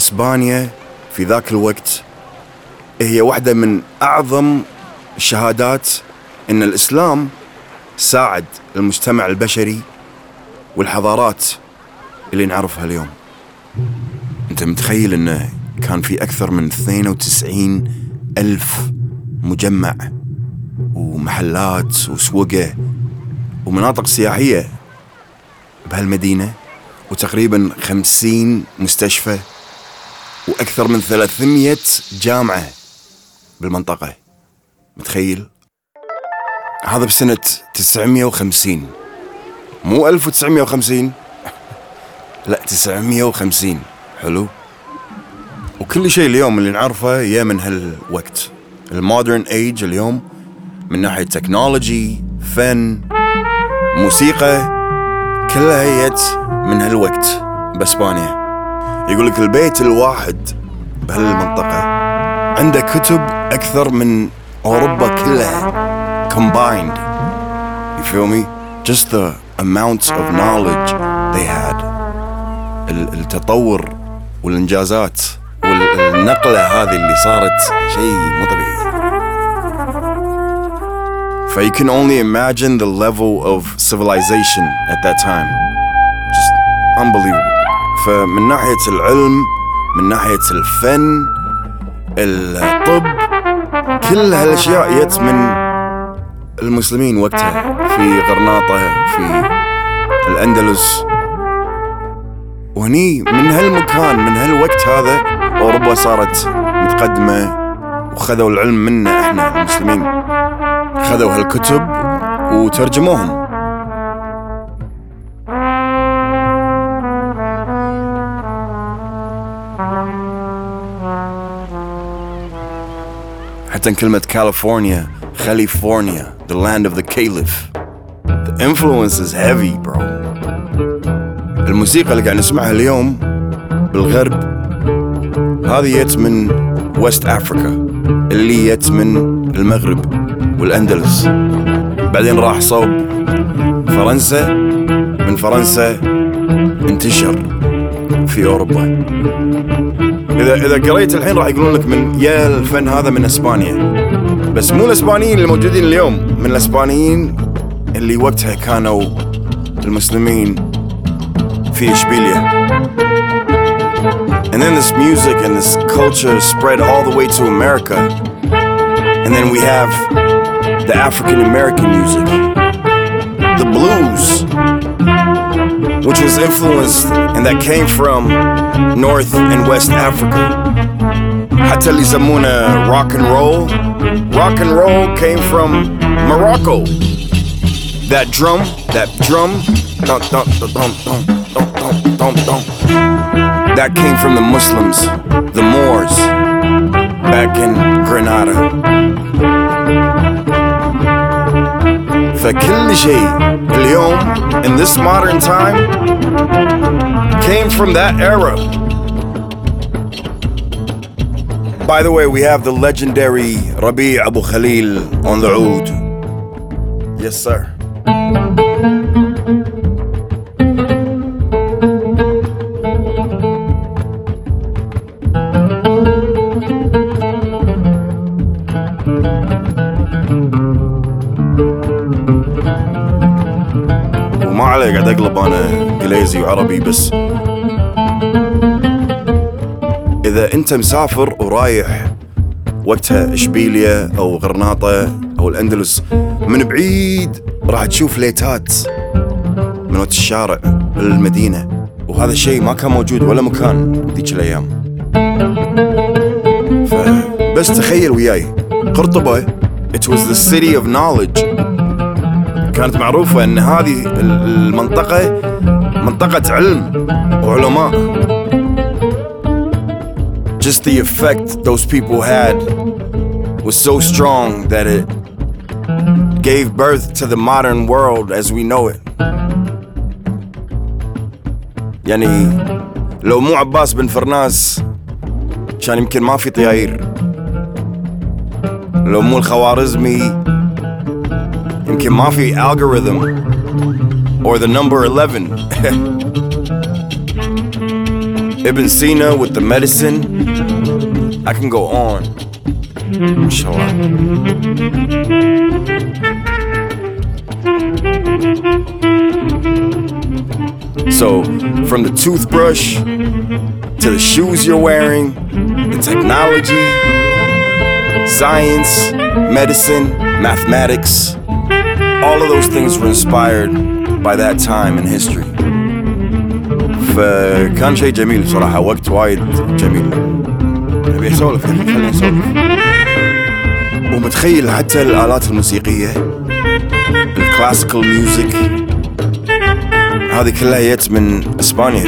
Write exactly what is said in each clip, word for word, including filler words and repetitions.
إسبانيا في ذاك الوقت هي واحدة من أعظم الشهادات إن الإسلام ساعد المجتمع البشري والحضارات اللي نعرفها اليوم. أنت متخيل إنه كان في أكثر من اثنين وتسعين ألف مجمع ومحلات وسوقة ومناطق سياحية بهالمدينة، وتقريبا خمسين مستشفى وأكثر من ثلاثمية جامعة بالمنطقة. متخيل؟ هذا بسنة تسعمية وخمسين، مو ألف وتسعمية وخمسين لا تسعمية وخمسين. حلو. وكل شيء اليوم اللي نعرفه يا من هالوقت المودرن ايج اليوم، من ناحية تكنولوجي، فن، موسيقى، كلها هيت من هالوقت بإسبانيا. يقولك البيت الواحد بهالمنطقة عنده كتب أكثر من أوروبا كلها combined. You feel me? Just the amount of knowledge they had. التطور والإنجازات والنقلة هذه اللي صارت شيء مو طبيعي. So you can only imagine the level of civilization at that time. Just unbelievable. فمن ناحية العلم، من ناحية الفن، الطب، كل هالأشياء جت من المسلمين وقتها في غرناطة، في الأندلس. وهني من هالمكان، من هالوقت هذا، أوروبا صارت متقدمة وخذوا العلم منا إحنا المسلمين، خذوا هالكتب وترجموهم. حتى كلمة كاليفورنيا، خاليفورنيا, the land of the caliph. The influence is heavy, bro. الموسيقى اللي قاعد نسمعها اليوم بالغرب هذه جت من ويست أفريقيا، اللي جت من المغرب والأندلس، بعدين راح صوب فرنسا، من فرنسا انتشر في أوروبا. إذا إذا قريت الحين راح يقولون لك من يا الفن هذا من إسبانيا، بس مو الإسبانيين اللي موجودين اليوم، من الإسبانيين اللي وقتها كانوا المسلمين في إشبيلية. And then this music and this culture spread all the way to America. And then we have the African American music, the blues, which was influenced and that came from North and West Africa. حتى اللي يسمونه rock and roll, rock and roll came from Morocco. That drum, that drum, dun, dun, dun, dun, dun, dun, dun, dun. That came from the Muslims, the Moors, back in Granada. فكل شيء اليوم in this modern time came from that era. By the way, we have the legendary Rabi' Abu Khalil on the oud. Yes, sir. وما عليه قاعد أقلب أنا إنجليزي وعربي بس. إذا أنت مسافر ورايح وقتها إشبيلية أو غرناطة أو الأندلس، من بعيد راح تشوف ليتات من وقت الشارع بالمدينة، وهذا الشيء ما كان موجود ولا مكان ذيك الأيام. فبس تخيل وياي قرطبة، it was the city of knowledge. كانت معروفة أن هذه المنطقة منطقة علم وعلماء. Just the effect those people had was so strong that it gave birth to the modern world as we know it. يعني لو مو عباس بن فرناس كان يمكن ما في طياير، لو مو الخوارزمي يمكن ما في algorithm or the number eleven. Ibn Sina with the medicine. I can go on. Inshallah. So, from the toothbrush to the shoes you're wearing, the technology, science, medicine, mathematics, all of those things were inspired by that time in history. فكان شيء جميل بصراحة، وقت وايد جميل. نبي أسولف، خليني أسولف. ومتخيل حتى الآلات الموسيقية، الكلاسيكال ميوزك، هذه كلها جت من إسبانيا.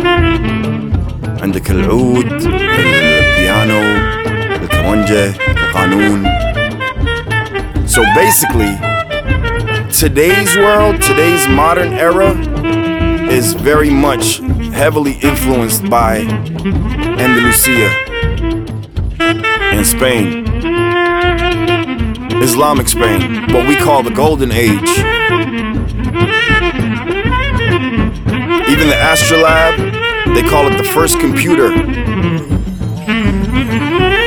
عندك العود، البيانو، الكمانجة، القانون. So basically, today's world, today's modern era is very much heavily influenced by Andalusia in Spain. Islamic Spain, what we call the Golden Age. Even the Astrolabe, they call it the first computer.